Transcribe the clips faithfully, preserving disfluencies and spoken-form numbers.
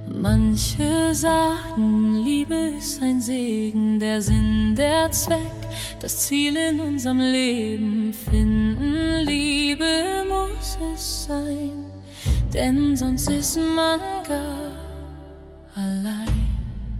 Manche sagen, Liebe ist ein Segen, der Sinn, der Zweck, das Ziel in unserem Leben finden. Liebe muss es sein, denn sonst ist man gar allein.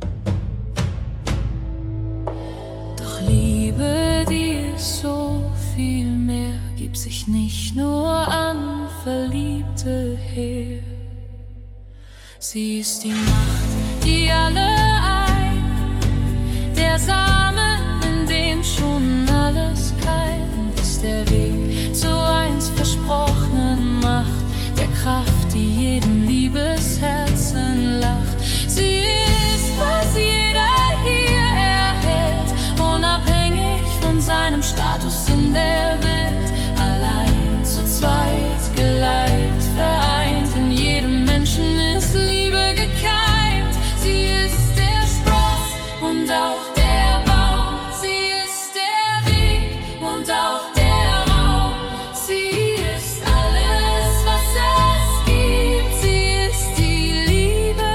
Doch Liebe, die ist so viel mehr, gibt sich nicht nur an Verliebte her. Sie ist die Macht, die alle eint, der Samen, in dem schon alles keimt, ist der Weg zur einst versprochenen Macht, der Kraft, die jedem Liebesherzen lacht. Sie ist, was jeder hier erhält, unabhängig von seinem Status in der Welt, allein zu zweit, geleit, vereint, in jedem Menschen ist Liebe gekeimt. Sie ist der Spross und auch der Baum, sie ist der Weg und auch der Raum. Sie ist alles, was es gibt, sie ist die Liebe,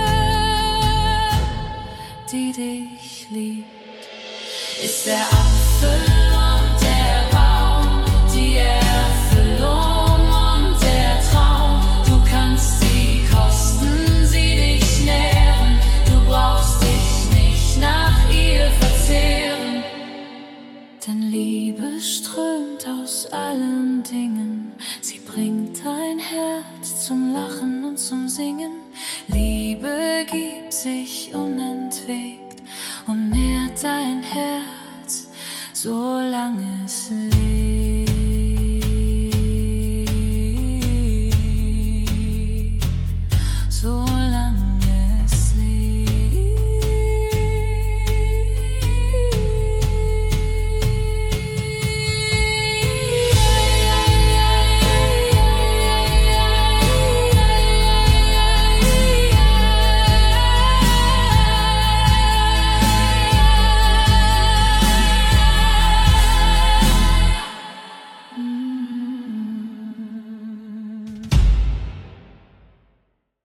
die dich liebt. Ist der Apfel und der Baum, die Erfüllung und der Traum. Du kannst sie kosten, sie dich nähren, du brauchst dich nicht nach ihr verzehren. Denn Liebe strömt aus allen Dingen, sie bringt dein Herz zum Lachen und zum Singen. Liebe gibt sich unentwegt und nährt dein Herz, solange es lebt.